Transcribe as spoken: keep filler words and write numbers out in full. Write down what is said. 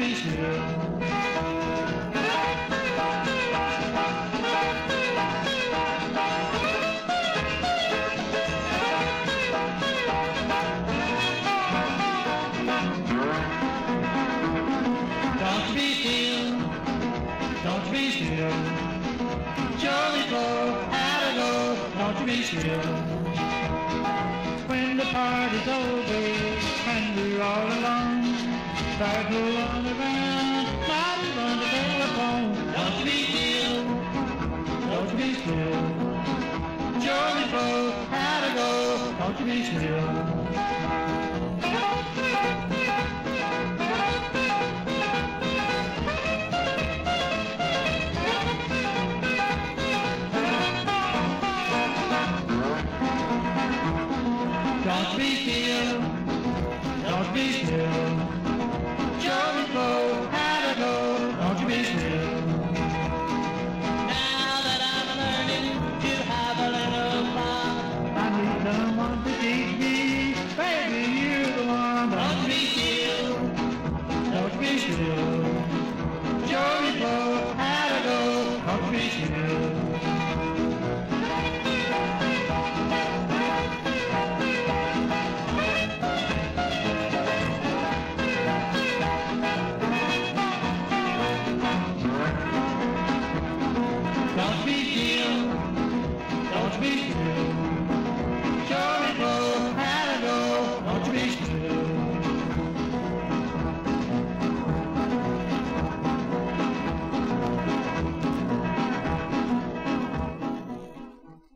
be still. Don't be still, don't be still. Show me flow, how to go, don't be still. When the party's over and we're all alone, start to run around.